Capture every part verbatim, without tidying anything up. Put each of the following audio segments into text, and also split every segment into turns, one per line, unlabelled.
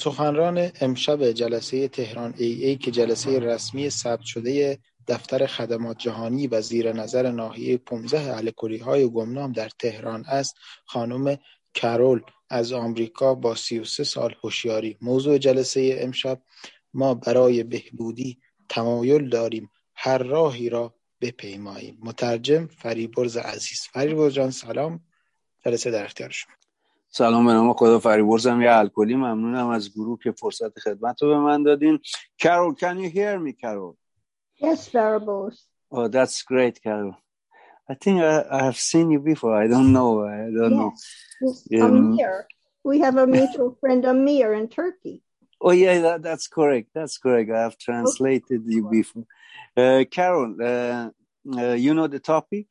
سخنران امشب جلسه تهران ای ای که جلسه رسمی ثبت شده دفتر خدمات جهانی و زیر نظر ناحیه پانزده الکلی‌های گمنام در تهران است، خانم کرول از آمریکا با سی و سه سال هوشیاری. موضوع جلسه امشب: ما برای بهبودی تمایل داریم هر راهی را بپیماییم. مترجم فریبرز عزیز. فریبرز جان سلام، جلسه در اختیار شما.
سلام، به نام خدا. فریبرزم یه الکلی. ممنونم از گروه که فرصت خدمت رو به من دادین. Carol, can you hear me, Carol?
Yes, Fariborz.
Oh, that's great, Carol. I think I, I have seen you before. I don't know. I don't
Yes.
know. Um,
Amir. We have a mutual friend, Amir, in Turkey.
Oh, yeah, that, that's correct. That's correct. I have translated okay. you before. Uh, Carol, uh, uh, you know the topic?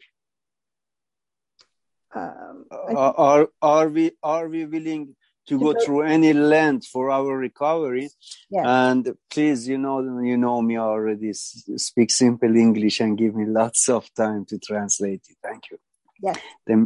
Um,
Uh, are are we are we willing to go through any length for our recovery?
Yes.
And please, you know, you know me already. Speak simple English and give me lots of time to translate it. Thank you.
Yes.
Then,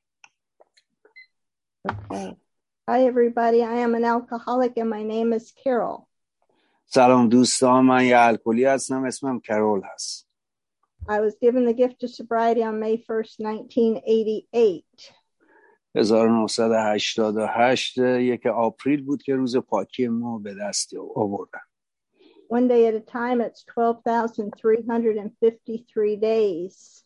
okay. Hi, everybody. I am an alcoholic, and my name is Carol.
سلام دوستان، من یه الکلی هستم، اسمم کرول هست.
I was given the gift of sobriety on May first, nineteen eighty-eight.
هزار و نهصد و هشتاد و هشت یک آپریل بود که روز پاکی ما به دست آوردن.
One day at a time, it's twelve thousand three hundred fifty-three days.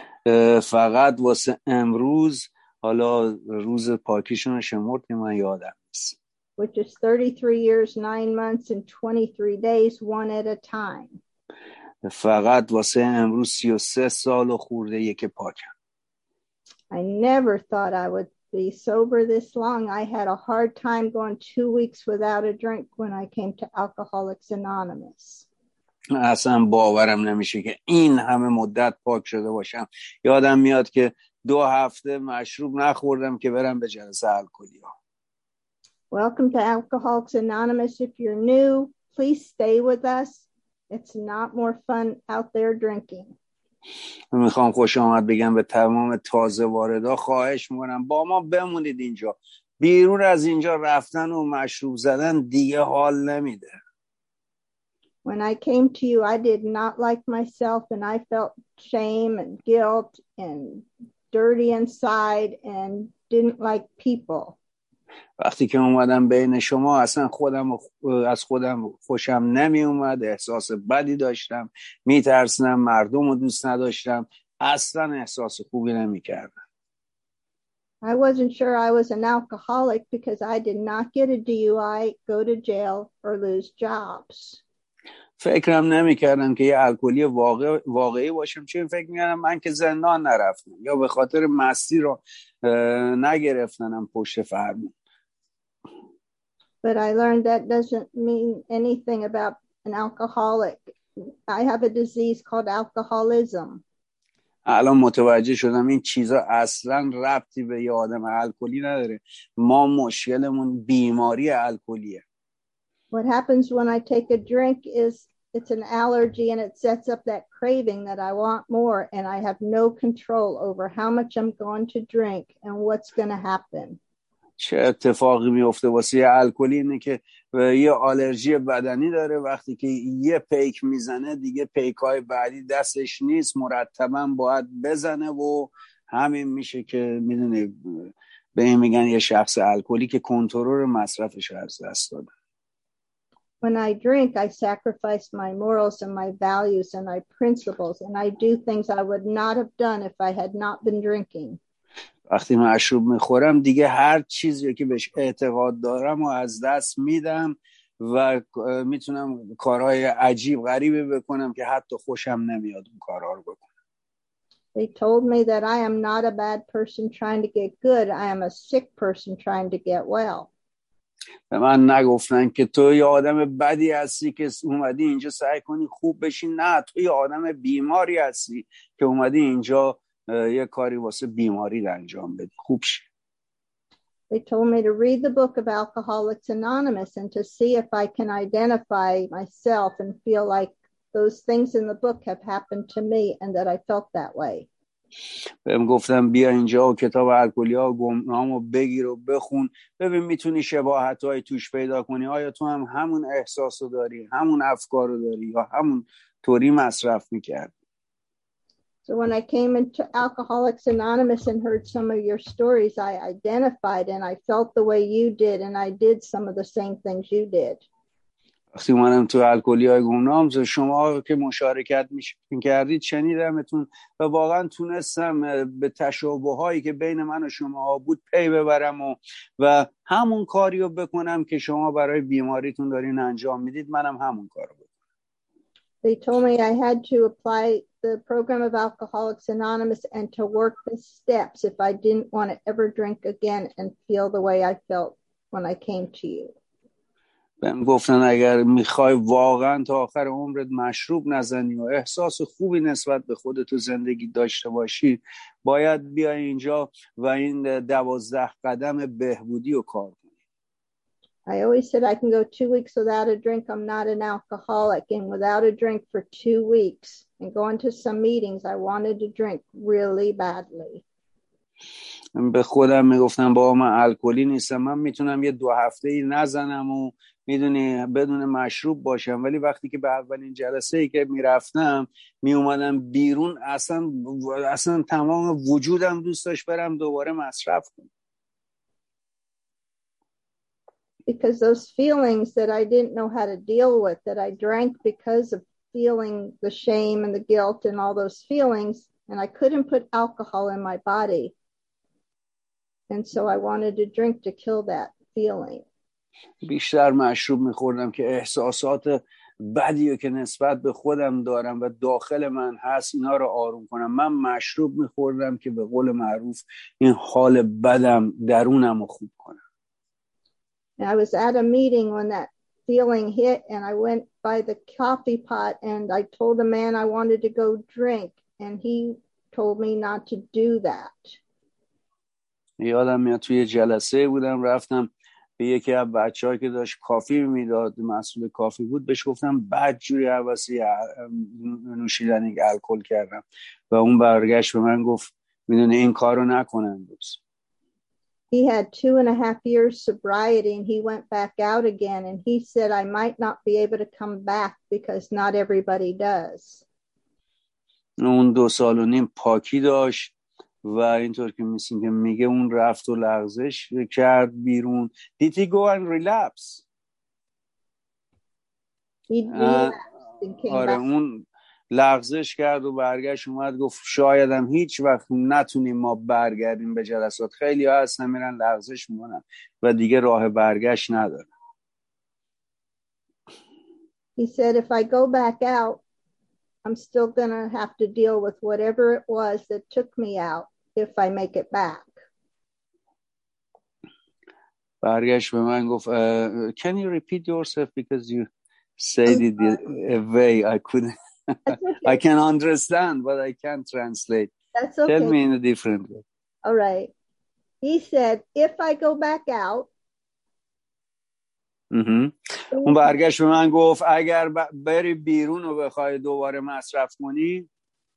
فقط واسه امروز، حالا روز پاکیشون رو شمرد که من یادم نیست.
Which is thirty-three years, nine months, and twenty-three days, one at a time.
فقط واسه امروز سی و سه سال و خورده یک پاکم.
I never thought I would be sober this long. I had a hard time going two weeks without a drink when I came to Alcoholics Anonymous.
اصلا باورم نمیشه که این همه مدت پاک شده باشم. یادم میاد که دو هفته مشروب نخوردم که برم به جلسه الکلی ها.
Welcome to Alcoholics Anonymous. If you're new, please stay with us. It's not more fun out there drinking.
میخوام خوش آمد بگم به تمام تازه واردا. خواهش میکنم با ما بمونید اینجا. بیرون از اینجا رفتن و مشروب زدن دیگه حال نمیده.
When I came to you, I did not like myself, and I felt shame and guilt and dirty inside and didn't like people.
وقتی که اومدم بین شما اصلا خودم از خودم خوشم نمی اومد، احساس بدی داشتم، میترسنم، مردم رو دوست نداشتم، اصلا احساس خوبی نمی کردم.
I wasn't sure I was an alcoholic because I did not get a D U I, go to jail, or lose jobs.
فکرم نمی کردم که یه الکلی واقع، واقعی باشم، چون فکر می کردم من که زندان نرفتم یا به خاطر مستی رو نگرفتنم پشت فرمون.
But I learned that doesn't mean anything about an alcoholic. I have a disease called alcoholism.
الان متوجه شدم این چیزا اصلا ربطی به یه آدم الکلی نداره. ما مشکلمون بیماری الکلیه.
What happens when I take a drink is it's an allergy and it sets up that craving that I want more, and I have no control over how much I'm going to drink and what's going to happen.
چه اتفاقی میفته واسه یه الکلی اینه که یه آلرژی بدنی داره. وقتی که یه پیک میزنه دیگه پیکای بعدی دستش نیست، مرتباً باید بزنه و همین میشه که میدونی به این میگن یه شخص الکلی که کنترل مصرفش رو از دست داده.
When I drink, I sacrifice my morals and my values and my principles, and I do things I would not have done if I had not been drinking.
وقتی مشروب میخورم دیگه هر چیزی که بهش اعتقاد دارم و از دست میدم و میتونم کارهای عجیب غریبی بکنم که حتی خوشم نمیاد اون کارها رو بکنم.
They told me that I am not a bad person trying to get good. I am a sick person trying to get well.
به من نگفتن که تو یه آدم بدی هستی که اومدی اینجا سعی کنی خوب بشی. نه، تو یه آدم بیماری هستی که اومدی اینجا یه کاری واسه بیماری انجام بدی، خوب شی.
They told me to read the book of Alcoholics Anonymous and to see if I can identify myself and feel like those things in the book have happened to me and that I felt that way.
بهم گفتم بیا اینجا و کتاب الکلی ها و گمنام رو بگیر و بخون، ببین میتونی شباهت های توش پیدا کنی. آیا تو هم همون احساس رو داری، همون افکار رو داری، یا همون طوری مصرف میکرد؟
So when I came into Alcoholics Anonymous and heard some of your stories, I identified and I felt the way you did, and I did some of the same things you did.
وقتی منم تو الکلی های گمنام شما که مشارکت میکردید شنیدمتون و واقعا تونستم به تشابه هایی که بین من و شما بود پی ببرم و, و همون کاری رو بکنم که شما برای بیماریتون دارین انجام میدید، منم همون کار رو بکنم.
They told me I had to apply the program of Alcoholics Anonymous and to work the steps if I didn't want to ever drink again and feel the way I felt when I came to you.
بهم گفتن اگر میخوای واقعا تا آخر عمرت مشروب نزنی و احساس خوبی نسبت به خودت و زندگی داشته باشی، باید بیای اینجا و این دوازده قدم بهبودی رو کار کنی.
I always said I can go two weeks without a drink. I'm not an alcoholic. And without a drink for two weeks and going to some meetings, I wanted to drink really badly.
به خودم میگفتم با من الکلی نیستم، من میتونم یه دو هفته ای نزنم و میدونی بدون مشروب باشم، ولی وقتی که به اولین جلسه ای که میرفتم میومدم بیرون اصلا اصلا تمام وجودم دوست داشت برم دوباره مصرف کنم.
Because those feelings that I didn't know how to deal with, that I drank because of feeling the shame and the guilt and all those feelings, and I couldn't put alcohol in my body. And so I wanted to drink to kill that feeling.
بیشتر مشروب میخوردم که احساسات بدی که نسبت به خودم دارم و داخل من هست اینا رو آروم کنم. من مشروب میخوردم که به قول معروف این حال بدم درونم رو خوب کنم.
And I was at a meeting when that feeling hit, and I went by the coffee pot and I told the man I wanted to go drink, and he told me not to do that.
یادم میاد توی جلسه بودم، رفتم به یکی از بچه‌ها که داشت کافی میداد، مسئول کافی بود، بهش گفتم بدجوری حواسی نوشیدنی الکل کردم و اون برگشت به من گفت میدونی این کارو نکنن دوست.
He had two and a half years sobriety, and he went back out again, and he said I might not be able to come back because not everybody does.
اون دو سال و نیم پاکی داشت و اینطور که میسین که میگه اون رفت و لغزش کرد بیرون. Did he go and relapse?
He relapsed and came
آره
back.
اون لغزش کرد و برگشت اومد گفت شایدم هیچ وقت نتونیم ما برگردیم به جلسات. خیلی ها هستن میرن لغزش میمونن و دیگه راه برگشت ندارن.
He said if I go back out, I'm still going to have to deal with whatever it was that took me out if I make it back.
برگشت به من گفت uh, can you repeat yourself because you said it a way I couldn't okay. I can understand but I can't translate.
That's okay.
Tell me in a different way.
All right. He said if I go back out.
اون برگشت به من گفت اگر بری بیرون و بخوای دوباره مصرف کنی.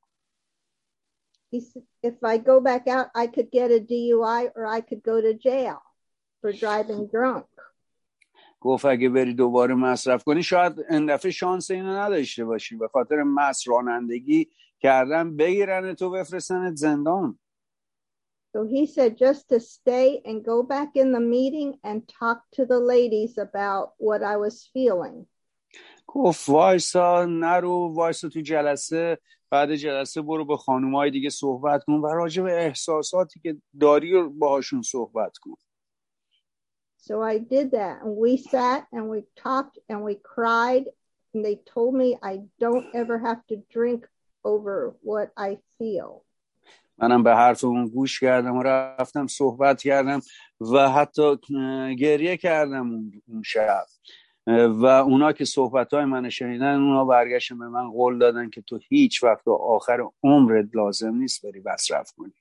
He said if I go back out I could get a D U I or I could go to jail for driving drunk.
گفت اگه بری دوباره مصرف کنی شاید این دفعه شانس اینو نداشته باشی، به خاطر مست رانندگی کردن بگیرن تو بفرستنت زندان.
So he said just to stay and go back in the meeting and talk to the ladies about what I was feeling.
گفت وایسا نرو، وایسا تو جلسه، بعد جلسه برو با خانومای دیگه صحبت کن و راجع به احساساتی که داری رو باهاشون صحبت کن.
So I did that and we sat and we talked and we cried and they told me I don't ever have to drink over what I feel.
منم به حرف اون گوش کردم و رفتم صحبت کردم و حتی گریه کردم اون شب و اونا که صحبتهای من شنیدن اونا برگشتن به من قول دادن که تو هیچ وقت آخر عمرت لازم نیست بری مصرف کنی.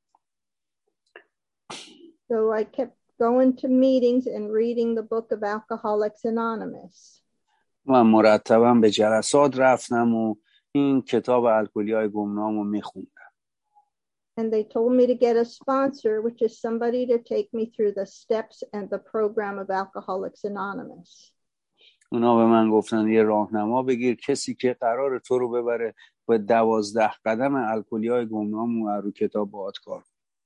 So I kept going to meetings and reading the book of Alcoholics Anonymous.
من مرتبا به جلسات رفتم و این کتاب الکلی های گمنام رو میخوندم.
And they told me to get a sponsor, which is somebody to take me through the steps and the program of Alcoholics Anonymous.
اونا به من گفتن یه راهنما بگیر، کسی که قراره تو رو ببره به دوازده قدم الکلیای گمنام و رو کتاب باهات کار.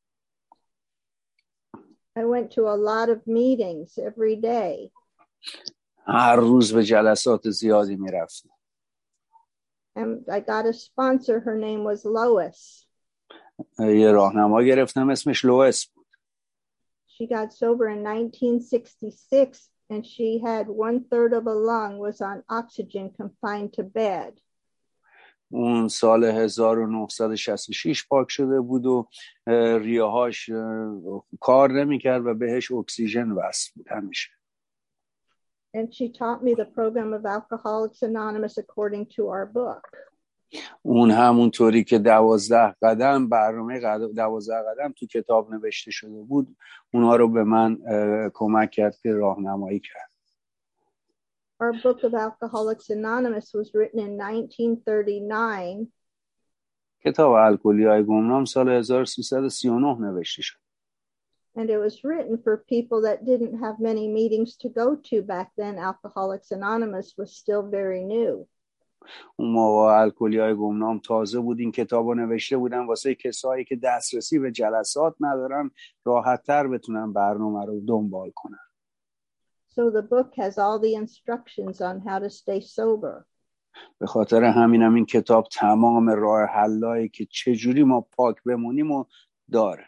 I went to a lot of meetings every day.
هر روز به جلسات زیادی میرفتم.
And I got a sponsor. Her name was Lois.
یه راهنما گرفتم اسمش لوئیس بود.
She got sober in nineteen sixty-six and she had one third of a lung was on oxygen confined to bed.
اون سال هزار و نهصد و شصت و شش پاک شده بود و ریه‌هاش کار نمی‌کرد و بهش اکسیژن وصل بود همیشه.
And she taught me the program of Alcoholics Anonymous according to our book.
اون همونطوری که دوازده قدم برنامه دوازده قدم تو کتاب نوشته شده بود اونها رو به من کمک کرد که راهنمایی کرد.
Our book of Alcoholics Anonymous was written in nineteen thirty-nine.
کتاب الکلیای گمنام سال هزار و سیصد و سی و نه نوشته شد.
And it was written for people that didn't have many meetings to go to back then. Alcoholics Anonymous was still very new.
اون موقع الکلیای گمنام تازه بود. این کتاب رو نوشته بودن واسه کسایی که دسترسی به جلسات ندارن راحت‌تر بتونن برنامه رو دنبال کنن.
So the book has all the instructions on how to stay sober.
به خاطر همینم این کتاب تمام راه حلایی که چجوری ما پاک بمونیم و داره.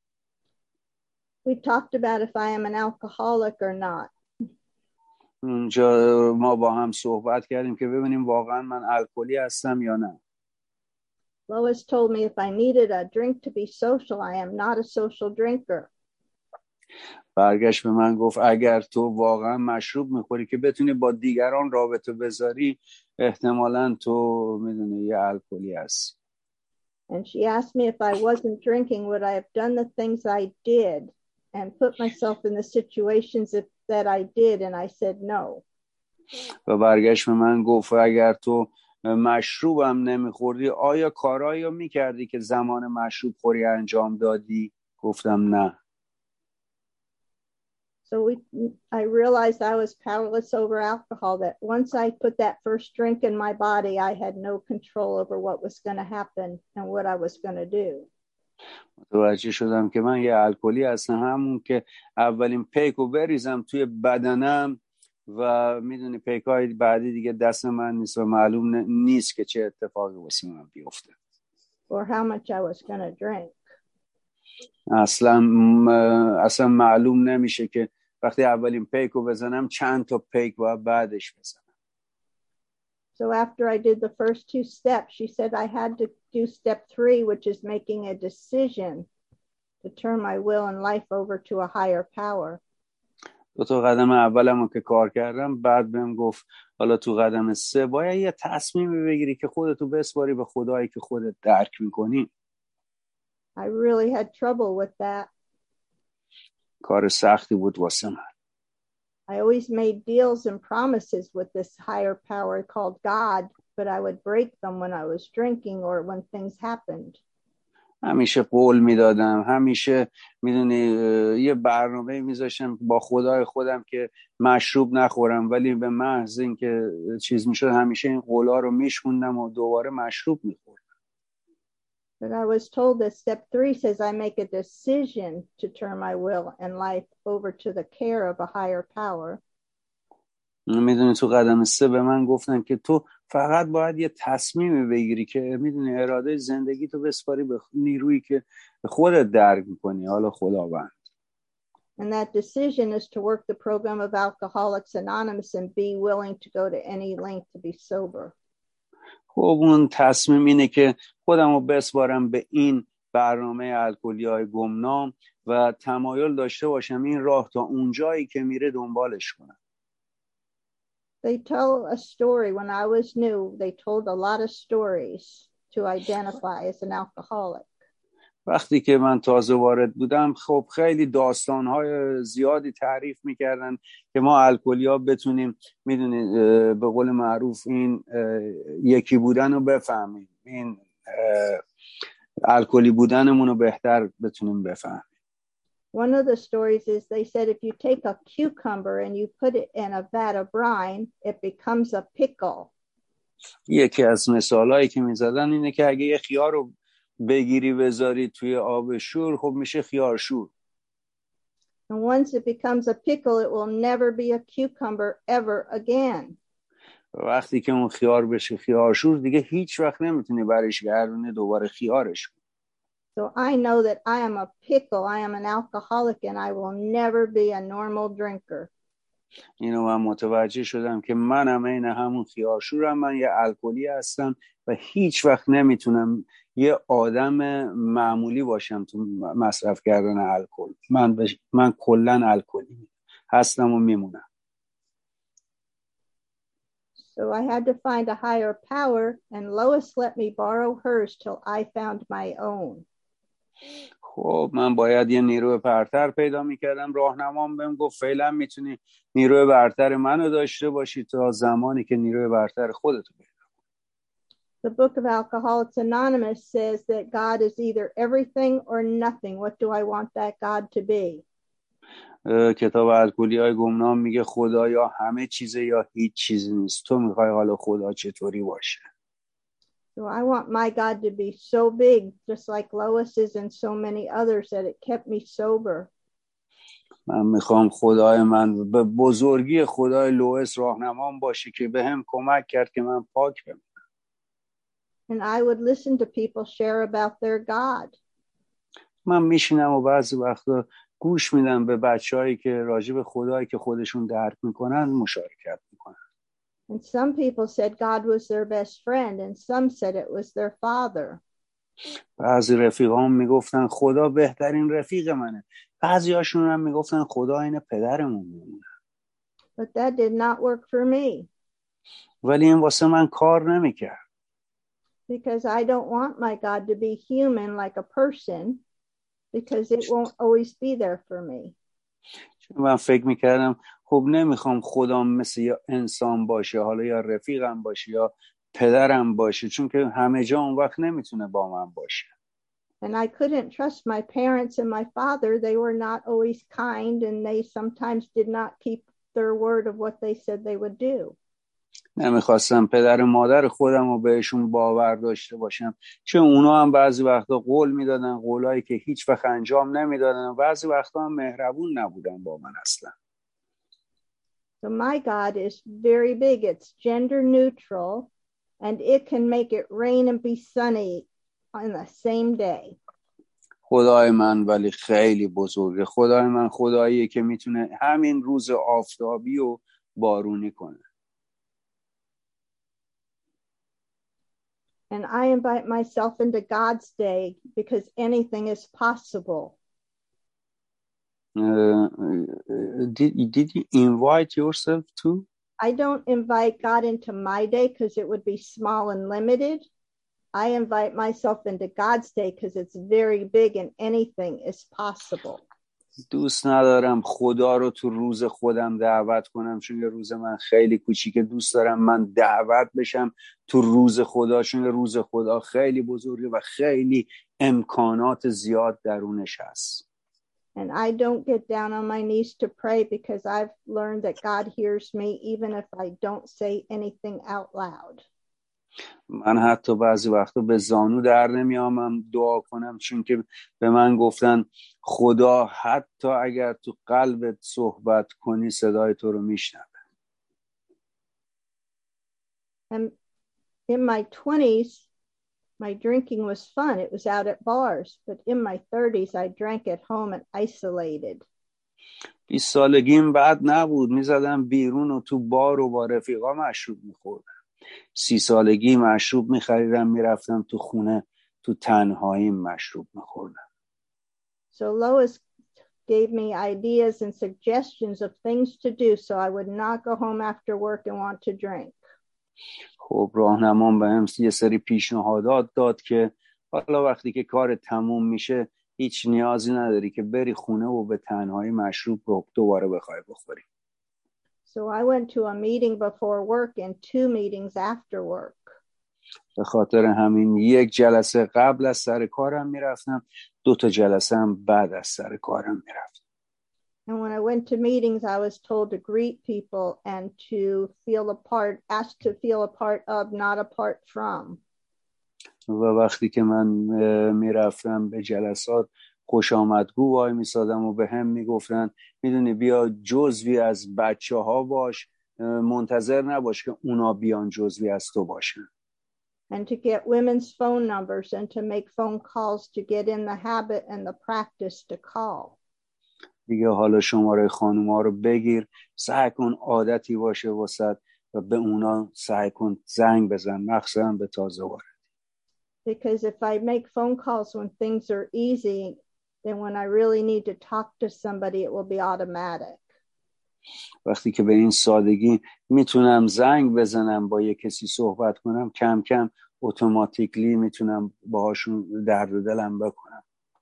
We talked about if I am an alcoholic or not.
اونجا ما با هم صحبت کردیم که ببینیم واقعا من الکلی هستم یا نه.
Lois told me if I needed a drink to be social, I am not a social drinker.
برگشت به من گفت اگر تو واقعا مشروب میخوری که بتونی با دیگران رابطه بذاری احتمالاً تو میدونی یه الکلی هستی.
And she asked me if I wasn't drinking, would I have done the things I did and put myself in the situations that, that I did, and I said no.
و برگشت به من گفت اگر تو مشروبم نمیخوردی آیا کارایی رو میکردی که زمان مشروب خوری انجام دادی؟ گفتم نه.
So we, I realized I was powerless over alcohol, that once I put that first drink in my body, I had no control over what was going to happen and what I was going to do.
متوجه شدم که من یه الکلی هستم، همون که اولین پیکو بریزم توی بدنم و میدونی پیکای بعدی دیگه دست من نیست و معلوم نیست که چه اتفاقی واسه من بیفته.
Or how much I was going to drink.
اصلا اصلا معلوم نمیشه که وقتی اولین پیکو بزنم چند تا پیک باید بعدش بزنم.
So after I did the first two steps, she said I had to do step three, which is making a decision to turn my will and life over to a higher power.
دو تا قدم اولمو که کار کردم بعد بهم گفت حالا تو قدم سه باید یه تصمیمی بگیری که خودتو بسپاری به خدایی که خودت درک میکنی.
I really had trouble with that.
کار سختی بود واسه من.
I always made deals and promises with this higher power called God, but I would break them when I was drinking or when things happened.
همیشه قول میدادم، همیشه میدونی یه برنامه میذاشتم با خدای خودم که مشروب نخورم، ولی به محض اینکه چیز میشد همیشه این قولا رو میشوندم و دوباره مشروب میخوردم.
But I was told that step three says I make a decision to turn my will and life over to the care of a higher power.
میدونی تو قدم سه به من گفتن که تو فقط باید یه تصمیمی بگیری که میدونی اراده زندگی تو بسپاری به نیرویی که خودت درک میکنی، حالا خداوند.
And that decision is to work the program of Alcoholics Anonymous and be willing to go to any length to be sober.
خب اون تصمیم اینه که خودم رو بسپارم به این برنامه الکلیای گمنام و تمایل داشته باشم این راه تا اونجایی که میره دنبالش کنم.
They tell a story. When I was new, they told a lot of stories to identify as an alcoholic.
وقتی که من تازه وارد بودم خب خیلی داستان‌های زیادی تعریف می‌کردن که ما الکلی‌ها بتونیم میدونید به قول معروف این یکی بودن رو بفهمیم، این الکلی بودنمون رو بهتر بتونیم بفهمیم.
One of the stories is they said if you take a cucumber and you put it in a vat of brine, it becomes a pickle.
یکی از مثالایی که میزدن اینه که اگه یه خیار رو بگیری بذاری توی آب شور، خب میشه خیار شور.
And once it becomes a pickle, it will never be a cucumber ever again.
وقتی که اون خیار بشه خیار شور، دیگه هیچ وقت نمیتونی برش گردونی دوباره خیارش.
So I know that I am a pickle, I am an alcoholic, and I will never be a normal drinker.
اینو من متوجه شدم که منم عین همون خیارشورم، من یه الکلی هستم و هیچ وقت نمیتونم یه آدم معمولی باشم تو مصرف کردن الکل. من بش... من کلا الکلی هستم و میمونم.
So I had to find a higher power, and Lois let me borrow hers till I found my own.
خب من باید یه نیروی برتر پیدا میکردم. راهنمام بهم گفت فعلا میتونی نیروی برتر منو داشته باشی تا زمانی که نیروی برتر خودتو پیدا کنی.
The book of Alcoholics Anonymous says that God is either everything or nothing. What do I want that God to be?
کتاب الکلی‌های گمنام میگه خدا یا همه چیزه یا هیچ چیزی نیست. تو میخوای حالا خدا چطوری باشه؟
So I want my God to be so big, just like Lois's and so many others, that it kept me sober.
من میخوام خدای من به بزرگی خدای لوئیس راهنمام باشه که به هم کمک کرد که من پاک بمونم.
And I would listen to people share about their God.
من میشینم و بعضی وقتا گوش میدم به بچه‌هایی که راجع به خدایی که خودشون درک میکنن مشارکت میکنن.
And some people said God was their best friend, and some said it was their father.
بعضی رفیقام میگفتن خدا بهترین رفیق منه. بعضی هاشون هم میگفتن خدا این پدرمون میمونه.
But that did not work for me.
ولی این واسه من کار نمیکرد.
Because I don't want my God to be human like a person, because it won't always be there for me.
من فکر میکردم خب نمیخوام خدام مثل یا انسان باشه، حالا یا رفیقم باشه یا پدرم باشه، چون که همه جا اون وقت نمیتونه با من باشه.
And I couldn't trust my parents and my father. They were not always kind, and they sometimes did not keep their word of what they said they would do.
نمیخواستم پدر و مادر خودم رو بهشون باور داشته باشم، چون اونا هم بعضی وقتا قول میدادن، قولایی که هیچ وقت انجام نمیدادن، بعضی وقتا هم مهربون نبودن با من اصلا.
So my God is very big. It's gender neutral, and it can make it rain and be sunny on the same day.
خدای من ولی خیلی بزرگه. خدای من خداییه که میتونه همین روز آفتابی و بارونی کنه.
And I invite myself into God's day because anything is possible.
Uh, did, did you invite yourself to?
I don't invite God into my day because it would be small and limited. I invite myself into God's day because it's very big and anything is possible.
دوست ندارم خدا رو تو روز خودم دعوت کنم، چون یه روز من خیلی کوچیکه. دوست دارم من دعوت بشم تو روز خدا، چون روز خدا خیلی بزرگه و خیلی امکانات زیاد درونش هست.
And I don't get down on my knees to pray because I've learned that God hears me even if I don't say anything out loud.
من حتی بعضی وقتا به زانو در نمیامم دعا کنم، چون که به من گفتن خدا حتی اگر تو قلبت صحبت کنی صدای تو رو میشنوه.
And in my twenties, my drinking was fun. It was out at bars. But in my thirties, I drank at home and isolated.
بیست سالگیم بعد نبود، میزدم بیرون و تو بار و با رفیقا مشروب میخوردم. سی سالگی مشروب میخریدم میرفتم تو خونه تو تنهایی مشروب میخوردم.
So Lois gave me ideas and suggestions of things to do so I would not go home after work and want to drink.
خب راهنمام بهم یه سری پیشنهادات داد که حالا وقتی که کار تموم میشه هیچ نیازی نداری که بری خونه و به تنهایی مشروب رو دوباره بخوای بخوری.
So I went to a meeting before work and two meetings after work.
به خاطر همین یک جلسه قبل از سر کارم میرفتم، دو تا جلسه هم بعد از سر کارم میرفتم.
And when I went to meetings, I was told to greet people and to feel a part, asked to feel a part of, not a part from.
و وقتی که من میرفتم به جلسات خوش آمدگو وای میسادم و به هم میگفتن میدونی بیا جزوی از بچه ها باش، منتظر نباش که اونا بیان جزوی از تو باشن.
And to get women's phone numbers and to make phone calls to get in the habit and the practice to call.
دیگه حالا شماره خانوما رو بگیر، سعی کن عادتی باشه واسط و به اونا سعی کن زنگ بزن، مخصوصا به تازه وارد.
Because if I make phone calls when things are easy, then when I really need to talk to somebody, it will be automatic.
وقتی که به این سادگی میتونم زنگ بزنم با یه کسی صحبت کنم، کم کم اتوماتیکلی میتونم باهاشون درد دلم بکنم.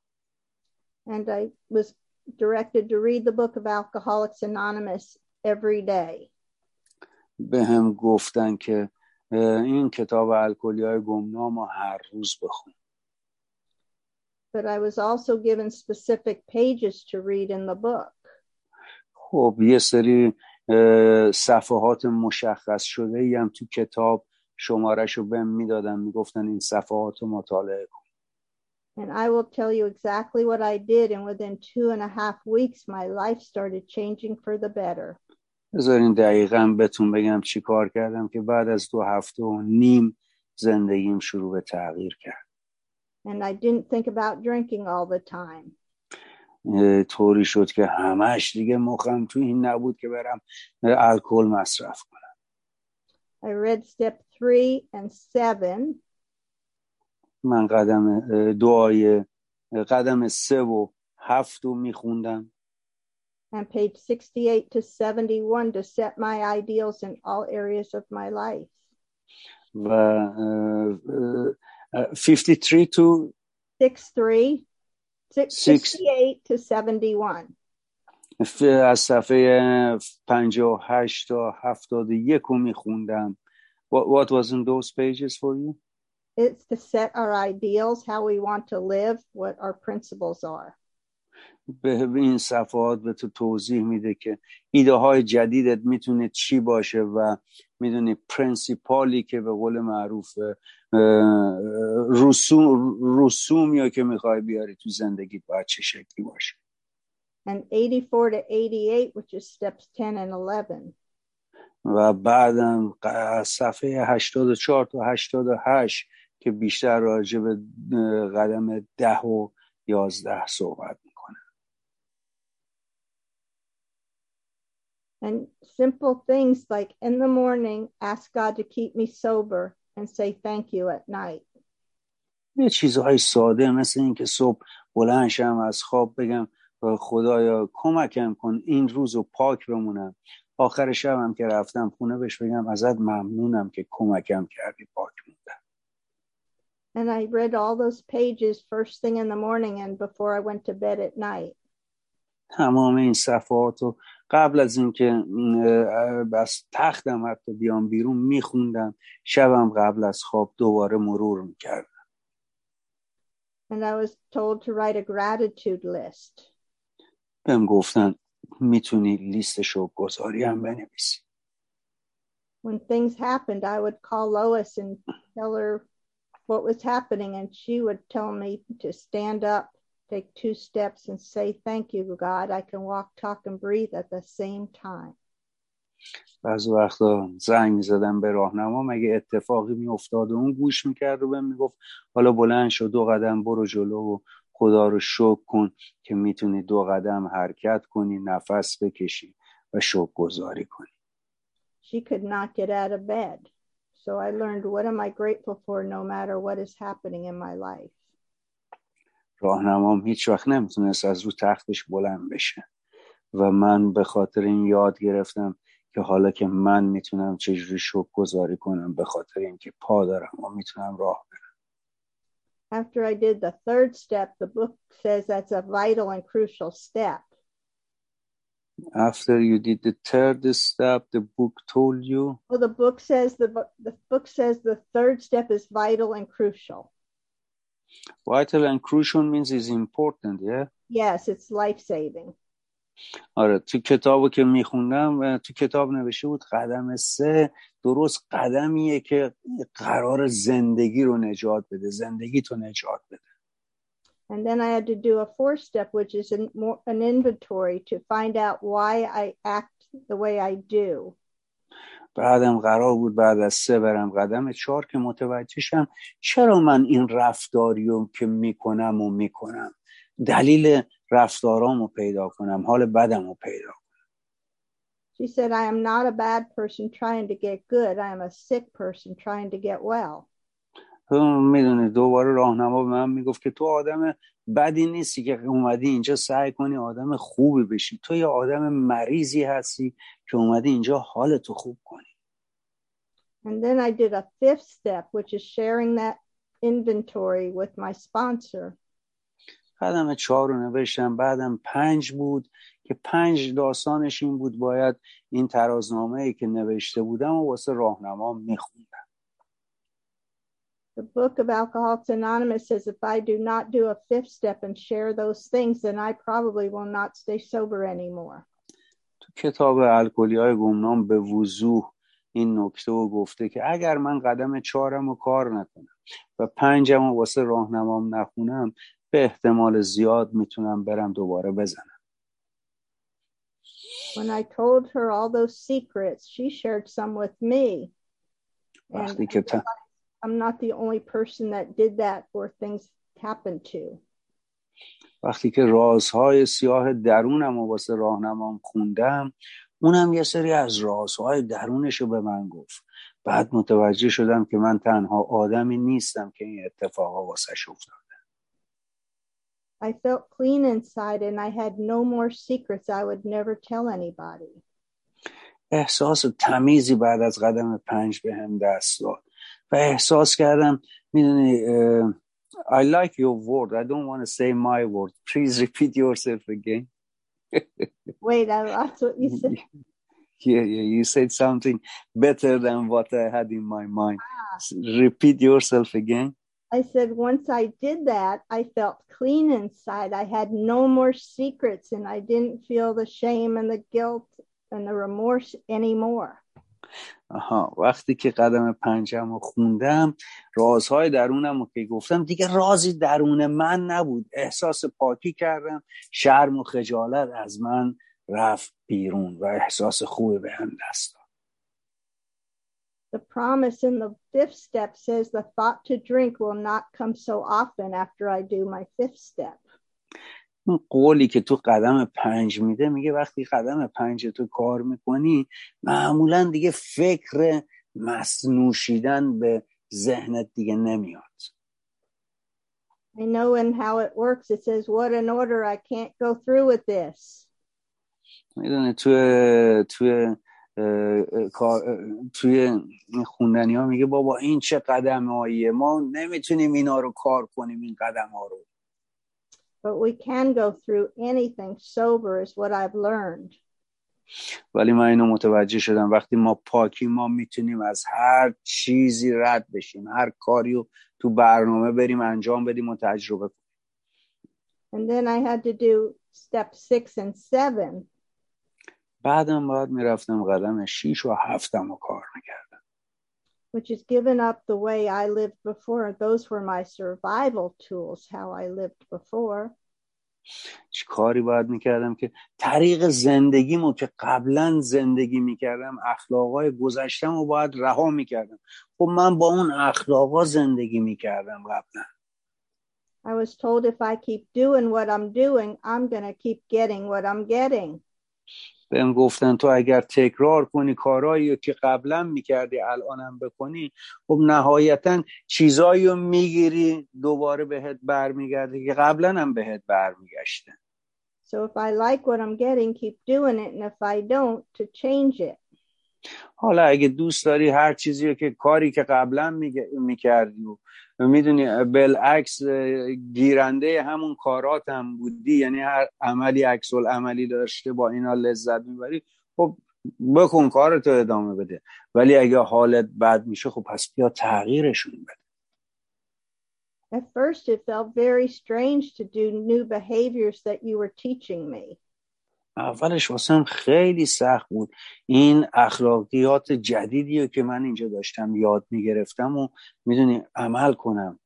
And I was directed to read the book of Alcoholics Anonymous every day.
به هم گفتن که این کتاب الکلی‌های گمنام رو هر روز بخون.
But I was also given specific pages to read in the book.
خب یه سری صفحات مشخص شده ای هم تو کتاب شماره‌شو بهم میدادن، میگفتن این صفحات رو مطالعه کن.
And I will tell you exactly what I did, and within two and a half weeks my life started changing for the better.
بذارین دقیقاً بهتون بگم چی کار کردم که بعد از دو هفته و نیم زندگیم شروع به تغییر کرد.
And I didn't think about drinking all the time.
طوری شد که همش دیگه مخم تو این نبود که برم الکل مصرف کنم.
I read step three and seven.
من قدم دعای قدم سه و هفت رو میخوندم.
And page sixty-eight to seventy-one to set my ideals in all areas of my life.
و fifty-three to
sixty-three, sixty-eight to seventy-one.
از صفحه پنجاه و هشت تا هفتاد و یک رو میخوندم. What, what was in those pages for you?
It's to set our ideals, how we want to live, what our principles are.
به این صفحات به تو توضیح میده که ایده های جدیدت میتونه چی باشه و میدونی پرنسیپالی که به قول معروف رسوم رسومی یا که میخوای بیاری تو زندگی باید چه شکلی باشه.
And eighty-four to eighty-eight, which is steps ten and eleven.
و بعدم صفحه هشتاد و چهار تا هشتاد و هشت که بیشتر راجع به قدم ده و یازده صحبت میکنه.
And simple things like in the morning, ask God to keep me sober and say thank you at night.
یه چیزهای ساده مثل این که صبح بلند شم از خواب بگم خدایا کمکم کن این روزو پاک بمونم. آخر شبم که رفتم خونه بهش بگم ازت ممنونم که کمکم کردی پاک موندم.
And I read all those pages first thing in the morning and before I went to bed at night.
تمام این صفحاتو قبل از اینکه بس تختم حتی بیام بیرون میخوندم، شبم قبل از خواب دوباره مرور میکردم.
And I was told to write a gratitude list.
بهم گفتن میتونی لیست شکرگزاری هم بنویسی.
When things happened, I would call Lois and tell her what was happening, and she would tell me to stand up, take two steps, and say, thank you, God. I can walk, talk, and breathe at the same time.
بعضی وقتا زنگ می‌زدم به راهنما، مگه اتفاقی میافتاد و اون گوش میکرد و بهم میگفت حالا بلند شو، دو قدم برو جلو و خدا رو شکر کن که میتونی دو قدم حرکت کنی، نفس بکشی و شکرگزاری کنی.
She could not get out of bed. So I learned, what am I grateful for no matter what is happening in my life?
راهنمام هیچ وقت نمیتونست از رو تختش بلند بشه و من به خاطر این یاد گرفتم که حالا که من میتونم چجوری شکرگزاری کنم به خاطر اینکه پا دارم و میتونم راه برم.
After I did the third step, the book says that's a vital and crucial step.
After you did the third step, the book told you.
Well, the book says the book, the book says the third step is vital and crucial.
Vital and crucial means is important, yeah?
Yes, it's life-saving.
آره تو کتابو که میخوندم تو کتاب نوشته بود قدم سه درست قدمیه که قرار زندگی رو نجات بده، زندگی تو نجات بده.
And then I had to do a fourth step, which is an, an inventory to find out why I act the way I do.
بعدم قرار بود بعد از سه برم قدم چهار که متوجه شم چرا من این رفتاریو که میکنم و میکنم، دلیل رفتارامو پیدا کنم، حال بدمو پیدا کنم.
She said, I am not a bad person trying to get good. I am a sick person trying to get well.
میدونی دوباره راهنما به من میگفت که تو آدم بدی نیستی که اومدی اینجا سعی کنی آدم خوبی بشی، تو یه آدم مریضی هستی که اومدی اینجا حالتو خوب کنی.
And then I did a fifth step, which is sharing that inventory with my sponsor.
قدم چهار رو نوشتم، بعدم پنج بود که پنج داستانش این بود باید این ترازنامه‌ای که نوشته بودم و واسه راهنما میخوندم.
The book of Alcoholics Anonymous says if I do not do a fifth step and share those things, then I probably will not stay sober anymore.
تو کتاب الکلی‌های گمنام به وضوح این نکته رو گفته که اگر من قدم چهارم رو کار نکنم و پنجم رو واسه راهنمام نخونم به احتمال زیاد میتونم برم دوباره بزنم.
When I told her all those secrets, she shared some with me.
وقتی که تا...
I'm not the only person that did that or things happened to.
وقتی که رازهای سیاه درونم و واسه راهنمام خوندم، اونم یه سری از رازهای درونشو به من گفت. بعد متوجه شدم که من تنها آدمی نیستم که این اتفاقا واسش افتاده.
I felt clean inside and I had no more secrets I would never tell anybody.
احساس تمیزی بعد از قدم پنج به هم دست داد و احساس کردم میدونی uh, I like your word. I don't want to say my word. Please repeat yourself again.
Wait, that's what you said.
Yeah, yeah, you said something better than what I had in my mind. Ah. Repeat yourself again.
I said, once I did that, I felt clean inside. I had no more secrets and I didn't feel the shame and the guilt and the remorse anymore.
آها، وقتی که قدم پنجم رو خوندم رازهای درونم رو که گفتم دیگه رازی درون من نبود. احساس پاکی کردم، شرم و خجالت از من رفت بیرون و احساس خوبی به هم دست داد.
The promise in the fifth step says the thought to drink will not come so often after I do my fifth step.
اون قولی که تو قدم پنج میده میگه وقتی قدم پنج تو کار میکنی معمولا دیگه فکر مسنوشیدن به ذهنت دیگه نمیاد.
I know in how it works. It says what an order, I can't go through with this.
میدونی توی توی توی این خوندنی ها میگه بابا این چه قدم هاییه، ما نمیتونیم اینا رو کار کنیم این قدم ها رو.
But we can go through anything sober is what I've learned.
ولی من اینو متوجه شدم وقتی ما پاکی ما میتونیم از هر چیزی رد بشیم، هر کاریو تو برنامه بریم انجام بدیم و تجربه کنیم.
And then I had to do step six and seven.
بعدم باید میرفتم قدم شیش و هفتم رو کار میکردم.
Which is given up the way I lived before. Those were my survival tools, how I lived before.
چه کاری باید میکردم که طریق زندگیمو که قبلا زندگی میکردم اخلاقای گذشتم رو باید رها میکردم. خب من با اون اخلاقا زندگی میکردم قبلا.
I was told if I keep doing what I'm doing, I'm going to keep getting what I'm getting.
بهم گفتن تو اگر تکرار کنی کارهایی که قبلا میکردی الانم بکنی خب نهایتا چیزایی رو میگیری دوباره بهت برمیگرده که قبلا هم بهت برمیگشته.
So if I like what I'm getting, keep doing it, and if I don't, to change it.
حالا اگه دوست داری هر چیزی رو که کاری که قبلا میکردی و میدونی بالعکس گیرنده همون کارات هم بودی، یعنی هر عملی عکس العملی داشته با اینا لذت میبری، خب بکن کارتو ادامه بده. ولی اگه حالت بد میشه خب پس بیا تغییرشون بده.
At first it felt very strange to do new behaviors that you were teaching me.
اولش واسم خیلی سخت بود این اخلاقیات جدیدی که من اینجا داشتم یاد میگرفتم و میدونی عمل کنم.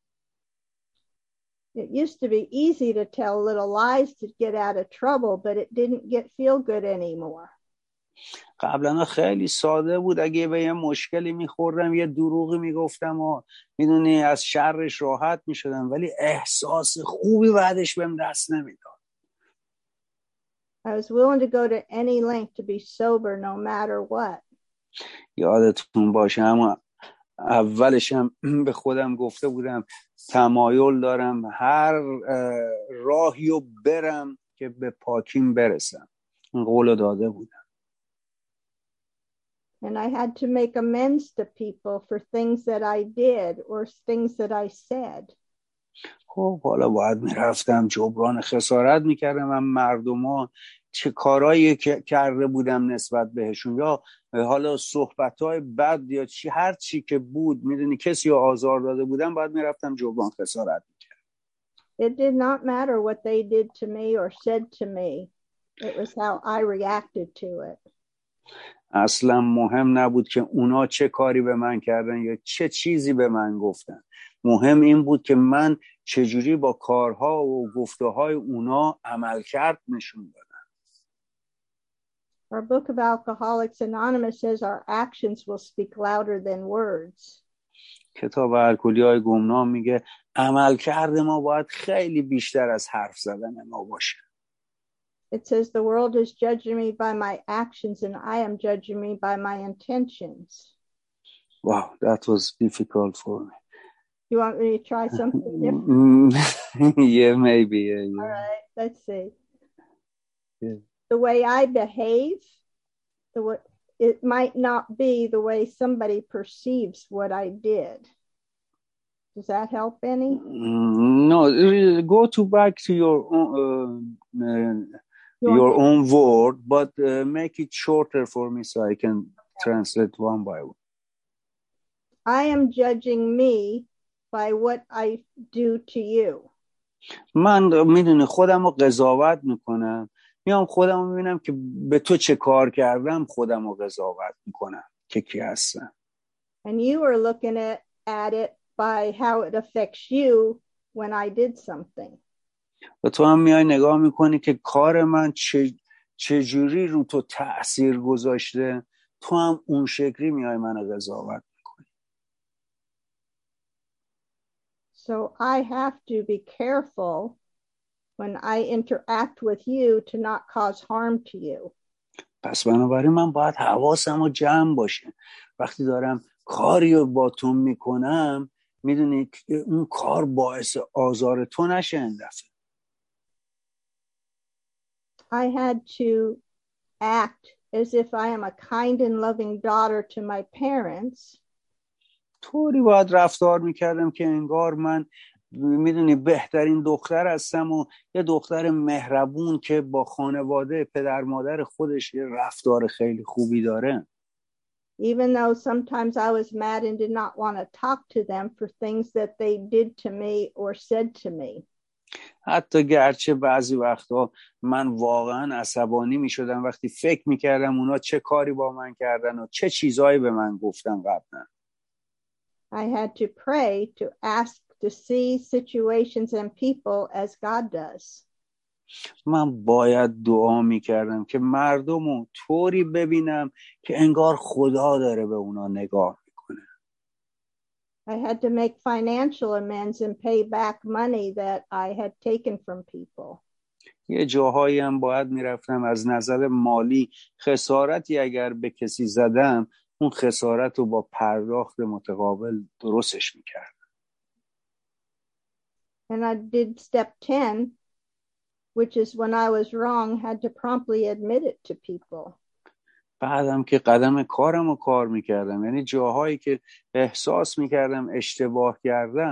It used to be easy to tell little lies to get out of trouble, but it didn't get feel good anymore.
قبلا خیلی ساده بود، اگه به یه مشکلی میخوردم یه دروغی میگفتم و میدونی از شرش راحت میشدم، ولی احساس خوبی بعدش بهم دست نمیداد.
I was willing to go to any length to be sober no matter what.
یادتون باشه اما اولشم به خودم گفته بودم تمایل دارم هر راهیو برم که به پاکیم برسم. این قولو داده بودم.
And I had to make amends to people for things that I did or things that I said.
خب حالا باید میرفتم جبران خسارت میکردم من مردما چه کارایی که کرده بودم نسبت بهشون، یا حالا صحبتهای بد یا چی هر چی که بود، میدونی کسی رو آزار داده بودم، باید میرفتم جبران خسارت میکردم.
It did not matter what they did to me or said to me. It was how I reacted to it.
اصلا مهم نبود که اونا چه کاری به من کردن یا چه چیزی به من گفتن. مهم این بود که من چجوری با کارها و گفته‌های اونا عمل کرد نشون دادم.
Our book of Alcoholics Anonymous says our actions will speak louder than words.
کتاب الکلی‌های گمنام میگه عمل کرد ما باید خیلی بیشتر از حرف زدن ما باشه.
It says the world is judging me by my actions and I am judging me by my intentions.
Wow, that was difficult for me.
You want me to try something different?
Yeah, maybe. Yeah, yeah.
All right, let's see.
Yeah.
The way I behave, the way, it might not be the way somebody perceives what I did. Does that help any?
No, go to back to your own, uh, uh, your own word, but uh, make it shorter for me so I can translate one by one.
I am judging me by what I do to you.
من میدونی خودم رو قضاوت میکنم، میام خودم رو میبینم که به تو چه کار کردم، خودم رو قضاوت میکنم که کی هستم.
And you are looking at, at it by how it affects you when I did something.
و تو هم میای نگاه میکنی که کار من چه چجوری رو تو تأثیر گذاشته، تو هم اون شکلی میای من قضاوت میکنی.
So I have to be careful when I interact with you to not cause harm to you.
پس بنابراین من باید حواسم رو جمع باشه وقتی دارم کاری رو با تو میکنم، میدونی اون کار باعث آزار تو نشه این دفعه.
I had to act as if I am a kind and loving daughter to my parents.
طوری باید رفتار میکردم که انگار من میدونی بهترین دختر هستم و یه دختر مهربون که با خانواده پدر مادر خودش یه رفتار خیلی خوبی داره.
Even though sometimes I was mad and did not want to talk to them for things that they did to me or said to me.
حتی گرچه بعضی وقتا من واقعا عصبانی می شدم وقتی فکر می کردم اونا چه کاری با من کردن و چه چیزایی به من گفتن قبلا.
I had to pray to ask to see situations and people as God does.
من باید دعا می کردم که مردم رو طوری ببینم که انگار خدا داره به اونا نگاه میکنه.
I had to make financial amends and pay back money that I had taken from people.
یه جاهایی هم باید میرفتم از نظر مالی خسارتی اگر به کسی زدم اون خسارت رو با پرداخت متقابل درستش میکردم.
And I did step ten, which is when I was wrong, had to promptly admit it to people.
بعدم که قدم کارم رو کار میکردم، یعنی جاهایی که احساس میکردم اشتباه کردم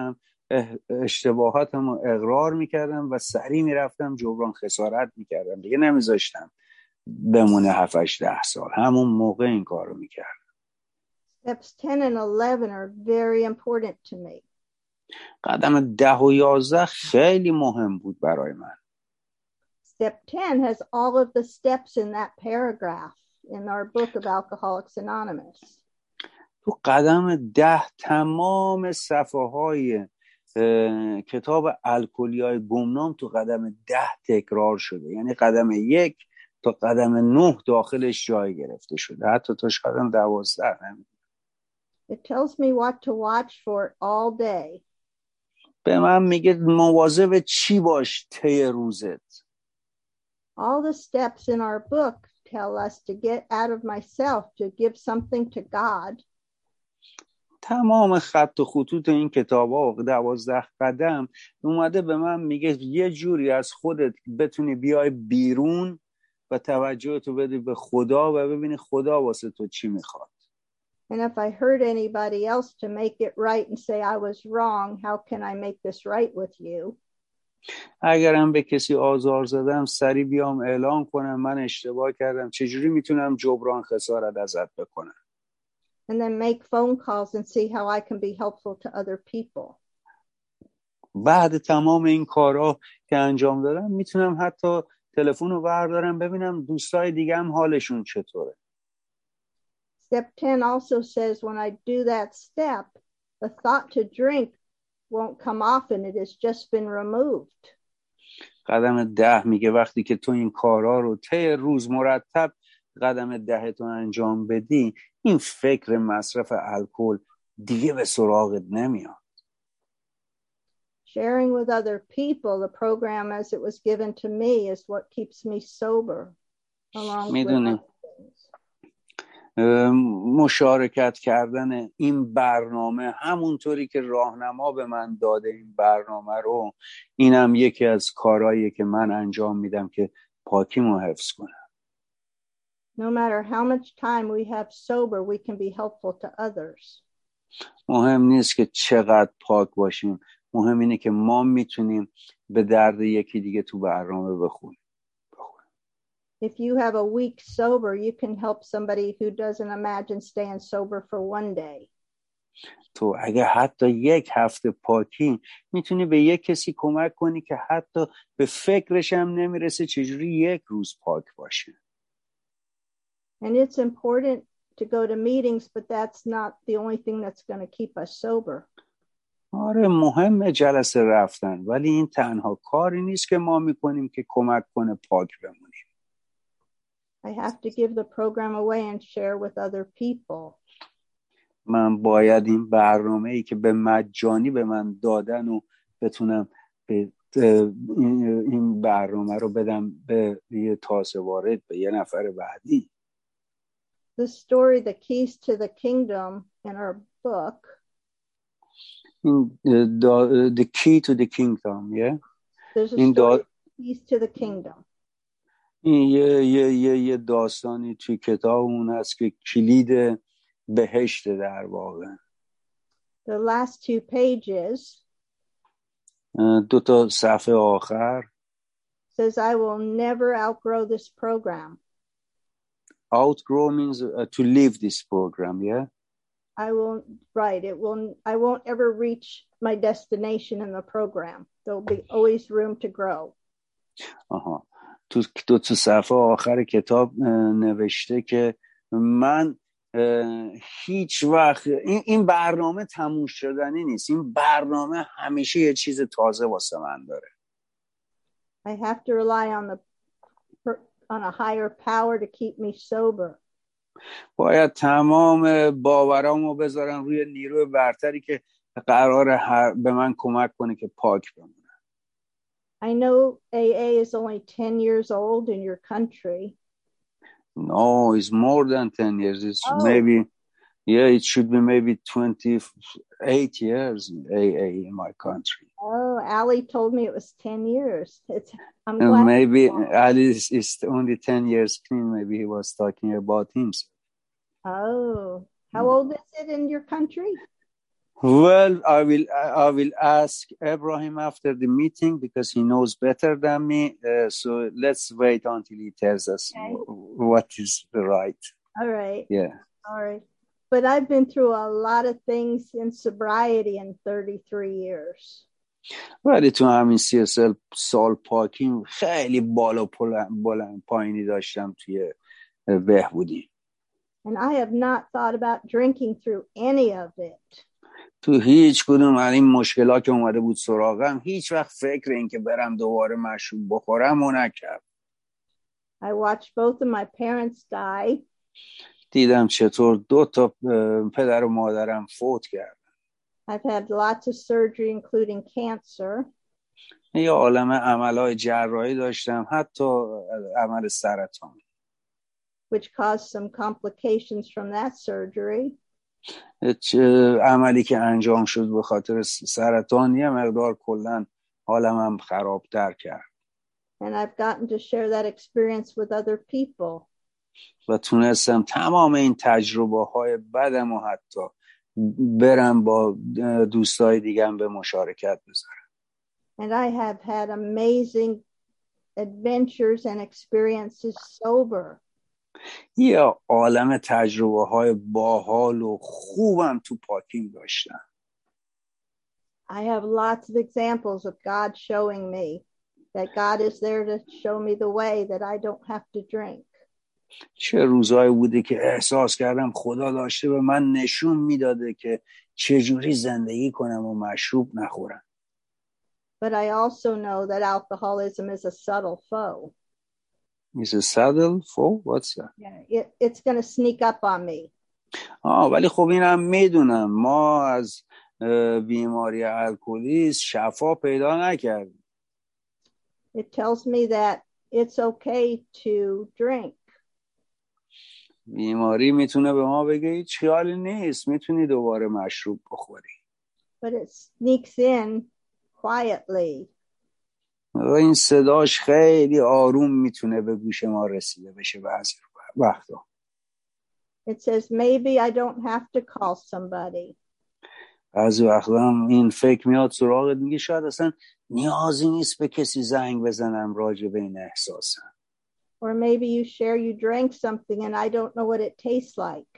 اشتباهاتم رو اقرار میکردم و سریع میرفتم جبران خسارت میکردم، دیگه نمیذاشتم بمونه هفت هشت ده سال. همون موقع این کار رو میکردم.
Steps ten and eleven are very important to me.
قدم ده و یازده خیلی مهم بود برای من.
Step ten has all of the steps in that paragraph in our book of Alcoholics Anonymous.
تو قدم ده تمام صفحه های کتاب الکلیای گمنام تو قدم ده تکرار شده، یعنی قدم یک تا قدم نه داخلش جای گرفته شده، حتی تا قدم دوازده.
It tells me what to watch for all day.
به من میگه مواظب چی باش طی روزت.
All the steps in our book tell us to get out of myself, to give something to God.
تمام خط و خطوط این کتاب ها و دوازده قدم اومده به من میگه یه جوری از خودت بتونی بیای بیرون و توجه تو بدی به خدا و ببینی خدا واسه تو چی میخواد.
And if I hurt anybody else to make it right and say I was wrong, how can I make this right with you?
اگرم به کسی آزار زدم سری بیام اعلام کنم من اشتباه کردم، چجوری میتونم جبران خسارت ازت بکنم.
And then make phone calls and see how I can be helpful to other people.
بعد تمام این کارا که انجام دادم میتونم حتی تلفن رو بردارم ببینم دوستای دیگه هم حالشون چطوره.
Step ten also says when I do that step, the thought to drink won't come often. It has just been removed.
قدم ده میگه وقتی که تو این کارا رو طی روز مرتب قدم ده تو انجام بدی، این فکر مصرف الکل دیگه به سراغت نمیاد.
Sharing with other people the program as it was given to me is what keeps me sober. Along
میدونی مشارکت کردن این برنامه همونطوری که راهنما به من داده این برنامه رو، اینم یکی از کارهاییه که من انجام میدم که پاکیمو حفظ کنم.
No matter how much time we have sober, we can be helpful to others.
مهم نیست که چقدر پاک باشیم، مهم اینه که ما میتونیم به درد یکی دیگه تو برنامه بخوریم.
If you have a week sober, you can help somebody who doesn't imagine staying sober for one day.
تو اگه حتی یک هفته پاکی، میتونی به یک کسی کمک کنی که حتی به فکرش هم نمیرسه چجوری یک روز پاک باشه.
And it's important to go to meetings, but that's not the only thing that's going to keep us sober.
آره مهمه جلسه رفتن، ولی این تنها کاری نیست که ما میکنیم که کمک کنه پاک بمونیم.
I have to give the program away and share with other people.
من باید این برنامه‌ای که به مجانی به من دادن و بتونم به این برنامه رو بدم به یه تازه وارد، به یه نفر بعدی.
The story, The Keys to the Kingdom, in our book.
In the, the Key to the Kingdom, yeah.
There's a
in
story,
دا...
Keys to the Kingdom.
این یه یه یه یه داستانی توی کتابمون هست که کلید بهشت در واقع.
The last two pages.
دو تا صفحه آخر.
Says I will never outgrow this program.
Outgrow means uh, to leave this program, yeah.
I won't, right, it will, I won't ever reach my destination in the program. There'll be always room to grow.
آها. تو دو تا صفحه آخر کتاب نوشته که من هیچ وقت این, این برنامه تموم شدنی نیست. این برنامه همیشه یه چیز تازه واسه من داره.
I have to rely on the on a higher power to keep me sober.
باید تمام باورامو بذارم روی نیروی برتری که قراره به من کمک کنه که پاک بمونم.
I know A A is only ten years old in your country.
No, it's more than ten years. It's
oh.
maybe, yeah, it should be maybe twenty-eight years in A A in my country.
Oh, Ali told me it was ten years. It's I'm glad.
Maybe Ali is, is only ten years clean. Maybe he was talking about himself.
Oh, how old is it in your country?
Well, I will I will ask Ibrahim after the meeting because he knows better than me. Uh, so let's wait until he tells us
Okay.
w- what is the right.
All right.
Yeah.
All right. But I've been through a lot of things in sobriety in thirty-three years.
ولی تو همین سی سال سال پاکیم خیلی بالا بلند بلند پایینی داشتم توی بهبودی.
And I have not thought about drinking through any of it.
تو هیچ کدوم از این مشکلات که اومده بود سراغم هیچ وقت فکر این که برم دوباره مشروب بخورم و نکرد.
I watched both of my parents die.
دیدم چطور دو تا پدر و مادرم فوت کرد.
I've had lots of surgery including cancer.
یه عالمه عملهای جراحی داشتم حتی عمل سرطان.
Which caused some complications from that surgery.
عملی که انجام شد به خاطر سرطان یه مقدار کلاً حالمم خرابتر کرد.
And I've gotten to share that experience with other people.
و تونستم تمام این تجربه های بدم و حتی برم با دوستای دیگم به مشارکت بذارم.
And I have had amazing adventures and experiences sober.
یه عالم تجربه های باحال و خوبم تو پاکینگ داشتم.
I have lots of examples of God showing me that God is there to show me the way that I don't have to drink.
چه روزایی بوده که احساس کردم خدا داشته به من نشون میداده که چجوری زندگی کنم و مشروب نخورم.
But I also know that alcoholism is a subtle foe.
Is a subtle foe? What's that?
Yeah, it, it's going to sneak up on me.
آه ولی خب اینم میدونم ما از بیماری الکلیسم شفا پیدا نکردیم.
It tells me that it's okay to drink.
بیماری میتونه به ما بگه هیچ خیالی نیست میتونی دوباره مشروب بخوری.
But it sneaks in quietly.
این صداش خیلی آروم میتونه به گوش ما رسیده بشه بعضی وقتا.
It says maybe I don't have to call somebody.
بعضی وقتا این فکر میاد سراغت میگه شاید اصلا نیازی نیست به کسی زنگ بزنم راجع به این احساسم.
Or maybe you share you drank something and I don't know what it tastes like.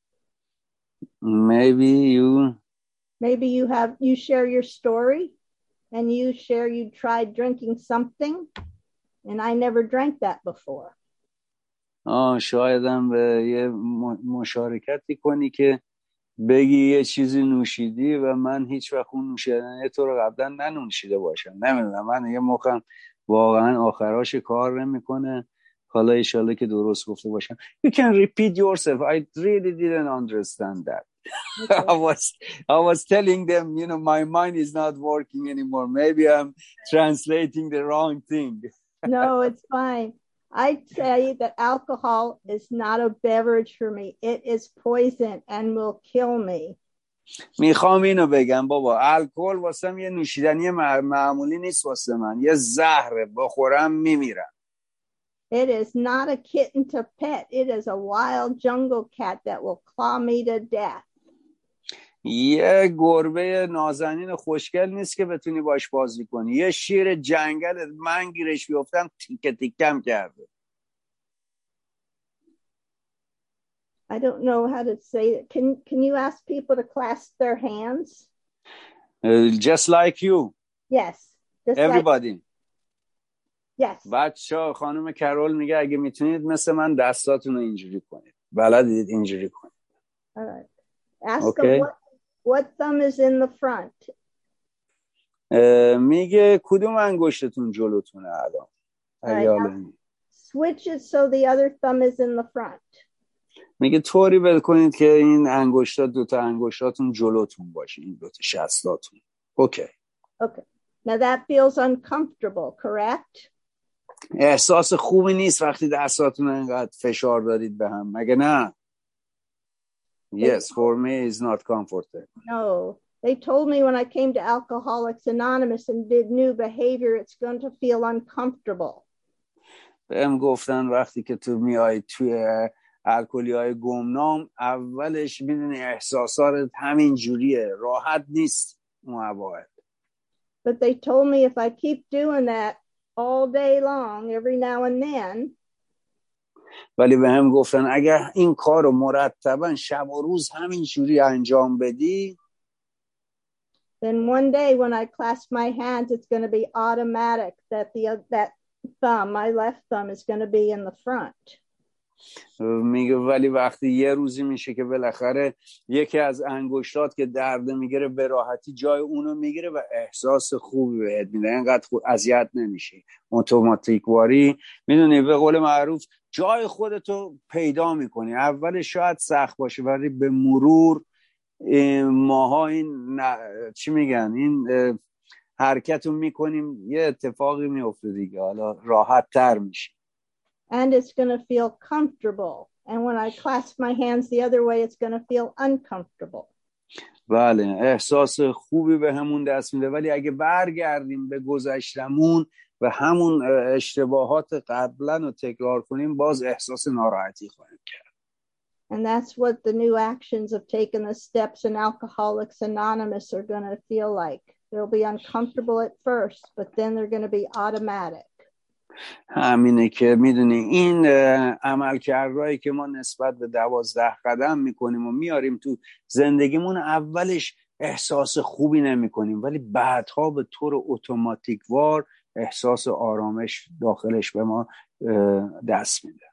Maybe you
Maybe you have you share your story and you share you tried drinking something and I never drank that before.
آه شایدم به یه مشارکتی کنی که بگی یه چیزی نوشیدی و من هیچ وقت اون نوشیدن تو رو قبلا ننوشیده باشم. نمیدونم من یه مخم واقعا آخراش کار نمیکنه. حالا ایشالله که درست گفته باشم. You can repeat yourself. I really didn't understand that. Okay. I was I was telling them, you know, my mind is not working anymore. Maybe I'm translating the wrong thing.
No, it's fine. I tell you that alcohol is not a beverage for me. It is poison and will kill me.
میخوام اینو بگم بابا الکل واسم یه نوشیدنی معمولی نیست واسه من. یه زهره بخورم میمیرم.
It is not a kitten to pet. It is a wild jungle cat that will claw me to death.
یه گربه نازنین خوشگل نیست که بتونی باش بازی کنی. یه شیر جنگل من گیرش بیفتم تیکه تیکم کرده.
I don't know how to say it. Can can you ask people to clasp their hands?
Uh, just like you.
Yes. Just
Everybody.
Like... Yes.
بچه خانم کرول میگه اگه میتونید مثل من دستاتون رو اینجوری کنید. بلدید اینجوری کنید.
All right. Ask
okay.
them what, what thumb is in the front.
Uh, میگه کدوم انگشتتون جلوتونه الان.
Right. Switch it so the other thumb is in the front.
میگه طوری بل کنید که این انگشتا دو تا انگشتاتون جلوتون باشه این دو تا شستاتون. اوکی.
Okay. Now that feels uncomfortable, correct?
احساس خوبی نیست وقتی دستاتون انقدر فشار دارید به هم. مگه نه؟ Yes, for me it's not comfortable.
No. They told me when I came to Alcoholics Anonymous and did new behavior, it's going to feel uncomfortable.
بهم گفتن وقتی که تو میای توی الکلی های گمنام اولش میدونی احساسات همین جوریه، راحت نیست اون اوایل.
But they told me if I keep doing that all day long, every now and then,
ولی به هم گفتن اگر این کار رو مرتبا شب و روز همین جوری انجام بدی،
then one day when I clasp my hands, it's going to be automatic that the that thumb, my left thumb, is going to be in the front.
میگه ولی وقتی یه روزی میشه که بالاخره یکی از انگشتات که درد میگیره به راحتی جای اونو میگیره و احساس خوبی بهت میده، اینقدر خود اذیت نمیشی، اتوماتیک واری میدونی به قول معروف جای خودتو پیدا میکنی. اولش شاید سخت باشه ولی به مرور ماها این ن... چی میگن این حرکت رو میکنیم یه اتفاقی میفته دیگه، حالا راحت تر میشه.
And it's going to feel comfortable. And when I clasp my hands the other way, it's going to feel uncomfortable.
بله احساس خوبی به همون دست میده، ولی اگه برگردیم به گذشتمون و همون اشتباهات قبلا رو تکرار کنیم باز احساس ناراحتی خواهیم کرد.
And that's what the new actions of taking the steps in Alcoholics Anonymous are going to feel like. They'll be uncomfortable at first, but then they're going to be automatic.
همینه که میدونی این عملکردهایی که ما نسبت به دوازده قدم میکنیم و میاریم تو زندگیمون اولش احساس خوبی نمیکنیم ولی بعدها به طور اتوماتیکوار احساس آرامش داخلش به ما دست میده.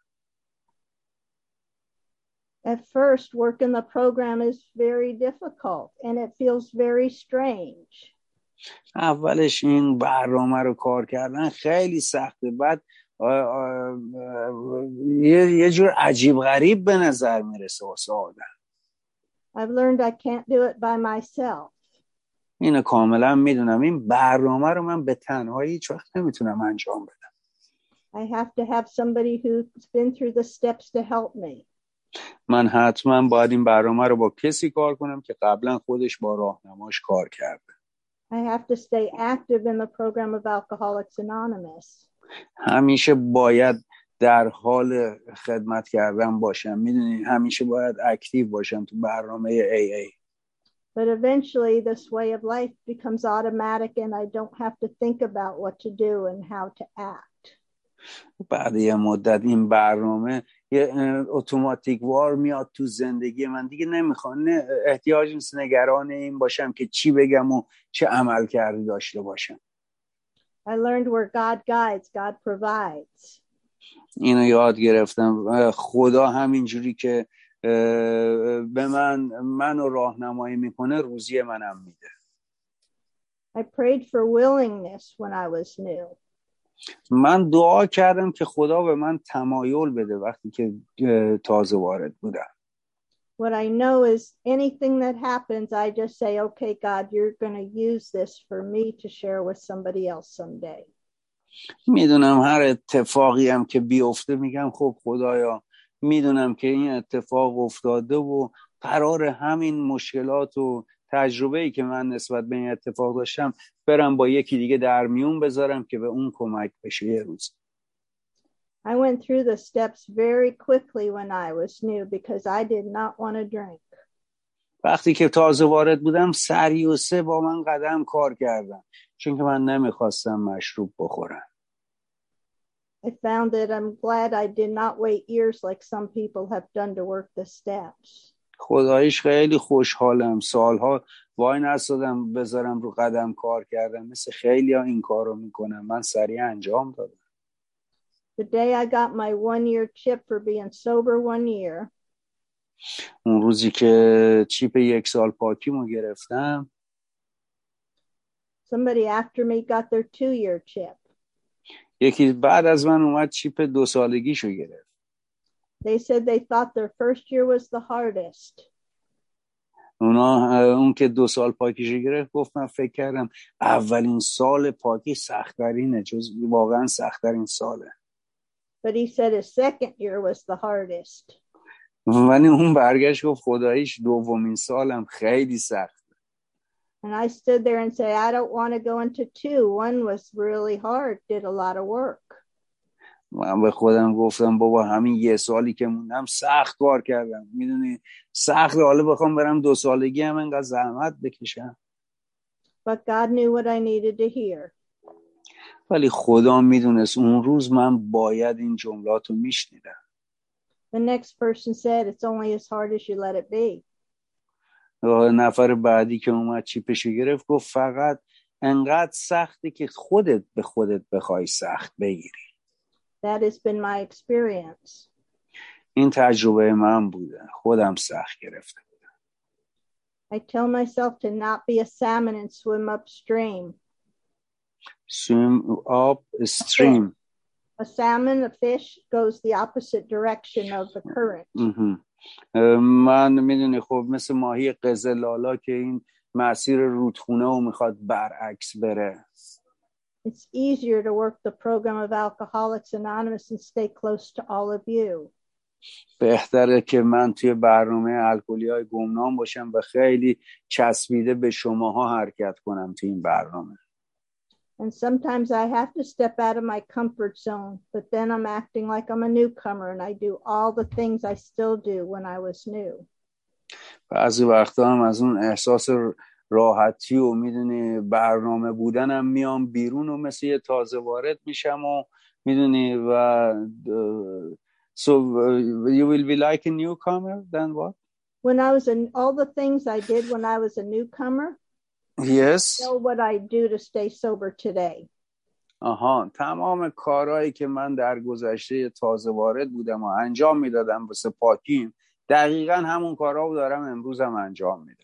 At first, work in the program is very difficult and it feels very strange.
اولش این برنامه رو کار کردن خیلی سخته، بعد آه آه آه یه, یه جور عجیب غریب به نظر میرسه واسه آدم.
I've learned I can't do it by myself.
اینو کاملا میدونم، این برنامه رو من به تنهایی هیچ وقت نمیتونم انجام بدم.
I have to have somebody who's been through the steps to help me.
من حتما باید این برنامه رو با کسی کار کنم که قبلا خودش با راهنماش کار کرده.
I have to stay active in the program of Alcoholics Anonymous.
همیشه باید در حال خدمت کردن باشم، میدونی همیشه باید اکتیو باشم تو برنامه ای ای.
But eventually this way of life becomes automatic and I don't have to think about what to do and how to act.
بعد یه مدت این برنامه یه اتوماتیک وار میاد تو زندگی من، دیگه نمیخوام، نه احتیاج نیست نگران این باشم که چی بگم و چه عمل کردی داشته باشم.
I learned where God guides, God provides.
اینو یاد گرفتم، خدا همینجوری که به من منو راهنمایی میکنه روزی منم میده.
I prayed for willingness when I was new.
من دعا کردم که خدا به من تمایل بده وقتی که تازه وارد بودم.
What I know is anything that happens, I just say, okay, God, you're going to use this for me to share with somebody else someday.
میدونم هر اتفاقی هم که بیفته میگم خب خدایا میدونم که این اتفاق افتاده و قرار همین مشکلات و تجربه‌ای که من نسبت به این اتفاق داشتم برم با یکی دیگه در میون بذارم که به اون کمک بشه یه روز.
I went through the steps very quickly when I was new because I did not want to drink.
وقتی که تازه وارد بودم سریع و سه با من قدم کار کردم چون که من نمیخواستم مشروب بخورم.
I found that I'm glad I did not wait years like some people have done to work the steps.
خداییش خیلی خوشحالم سالها وای نستادم بذارم رو قدم کار کردم، مثل خیلی ها این کار رو میکنم، من سریع انجام دادم.
The day I got my one year chip for being sober one year,
اون روزی که چیپ یک سال پاکیمو گرفتم
somebody after me got their two year chip.
یکی بعد از من اومد چیپ دو سالگیشو گرفت.
They said they thought their first year was the hardest.
اونا اون که دو سال پاکیشو گرفت گفت من فکر کردم اولین سال پاکی سخت‌ترینه، جز واقعا سخت‌ترین ساله.
But he said his second year was the hardest.
ولی اون برگشت گفت خداییش دومین سالم خیلی سخت.
And I stood there and said, I don't want to go into two. One was really hard, did a lot of work.
من به خودم گفتم بابا همین یه سالی که موندم سخت کار کردم، میدونی سخت، حالا بخوام برم دو سالگی هم انقدر زحمت بکشم.
But God knew what I needed to hear.
ولی خدا میدونست اون روز من باید این جملات رو میشنیدم.
The next person said, it's only as hard as you let it be.
نفر بعدی که اومد چیپشو گرفت گفت فقط انقدر سخته که خودت به خودت بخوای سخت بگیری.
That has been my experience.
این تجربه من بوده، خودم سخت گرفته بودم.
I tell myself to not be a salmon and swim upstream.
Swim upstream.
A salmon, a fish, goes the opposite direction of the current.
من میدونی خب مثل ماهی قزلالا که این مسیر رودخونه رو میخواد برعکس بره.
It's easier to work the program of Alcoholics Anonymous and stay close to all of you.
بهتره که من توی برنامه الکلی‌های گمنام باشم و خیلی چسبیده به شماها حرکت کنم توی این برنامه.
And sometimes I have to step out of my comfort zone, but then I'm acting like I'm a newcomer and I do all the things I still do when I was new.
بعضی وقتا هم از اون احساس راحتی و میدونی برنامه بودنم میام بیرون و مثل یه تازه وارد میشم و میدونی و so uh, you will be like a newcomer then what?
When I was in all the things I did when I was a newcomer.
Yes.
I know what I do to stay sober today.
آها، تمام کارهایی که من در گذشته تازه وارد بودم و انجام میدادم واسه پاکیم دقیقاً همون کارها رو دارم امروز هم انجام میدم.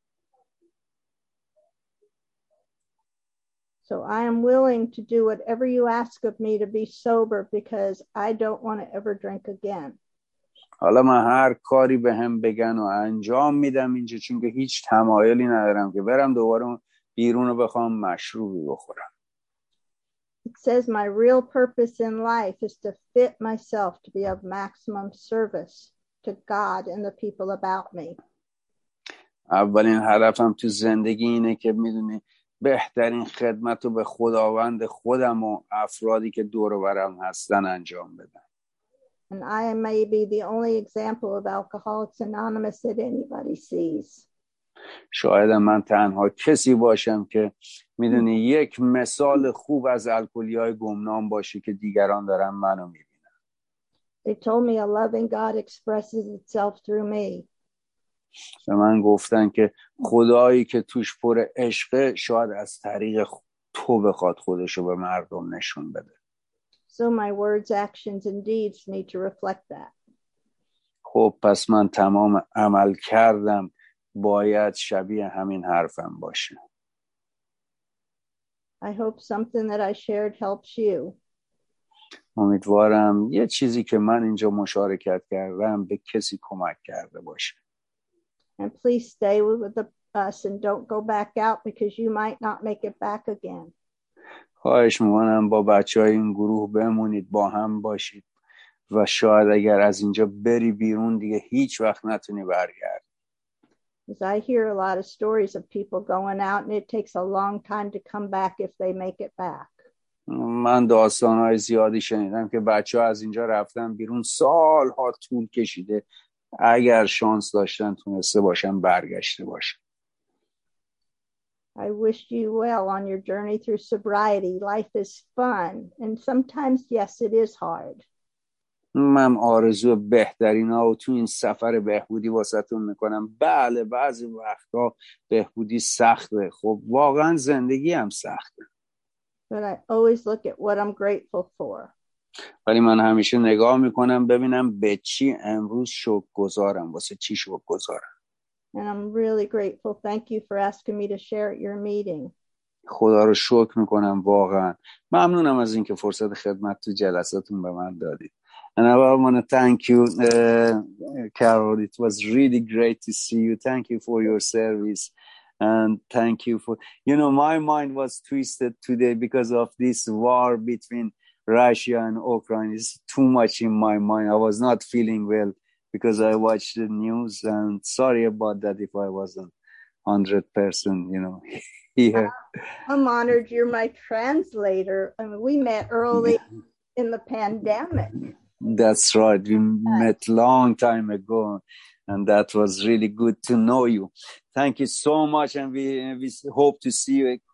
So I am willing to do whatever you ask of me to be sober because I don't want to ever drink again.
حالا من هر کاری به هم بگن و انجام میدم اینجا، چون که هیچ تمایلی ندارم که برم دوباره بیرون رو بخوام مشروبی بخورم.
It says my real purpose in life is to fit myself to be of maximum service to God and the people about me.
اولین هدفم تو زندگی اینه که میدونی بهترین خدمت رو به خداوند خودم و افرادی که دور و برم هستن انجام بدم.
And I may be the only example of Alcoholics Anonymous that anybody sees.
شاید من تنها کسی باشم که میدونی یک مثال خوب از الکلی‌های گمنام باشی که دیگران دارن منو میبینن.
They told me a loving God expresses itself through me.
به من گفتن که خدایی که توش پر عشقه شاید از طریق تو بخواد خودشو به مردم نشون بده.
So my words, actions and deeds need to reflect that.
خب پس من تمام عمل کردم باید شبیه همین حرفم باشه.
I hope something that I shared helps you.
امیدوارم یه چیزی که من اینجا مشارکت کردم به کسی کمک کرده باشه.
And please stay with us and don't go back out because you might not make it back again.
خواهش میکنم با بچهای این گروه بمونید، با هم باشید و شاید اگر از اینجا بری بیرون دیگه هیچ وقت نتونی برگردی.
Because I hear a lot of stories of people going out and it takes a long time to come back if they make it back.
من داستانهای زیادی شنیدم که بچه ها از اینجا رفتن بیرون سالها طول کشیده اگر شانس داشتن تونسته باشن برگشته باشن.
I wish you well on your journey through sobriety. Life is fun and sometimes yes it is hard.
من آرزو بهترین ها و تو این سفر بهبودی واسهتون میکنم. بله بعضی وقتا بهبودی سخته، خب واقعا زندگی هم سخته.
But I always look at what I'm grateful for.
ولی من همیشه نگاه میکنم ببینم به چی امروز شکرگزارم، واسه چی شکرگزارم.
And I'm really grateful. Thank you for asking me to share at your meeting.
خدا رو شکر میکنم، واقعا ممنونم از اینکه فرصت خدمت تو جلساتون به من دادید. And I want to thank you, uh, Carol. It was really great to see you. Thank you for your service. And thank you for, you know, my mind was twisted today because of this war between Russia and Ukraine. It's too much in my mind. I was not feeling well because I watched the news, and sorry about that if I wasn't one hundred percent, you know, here.
I'm honored you're my translator. I mean, we met early in the pandemic.
That's right. We met long time ago, and that was really good to know you. Thank you so much, and we, we hope to see you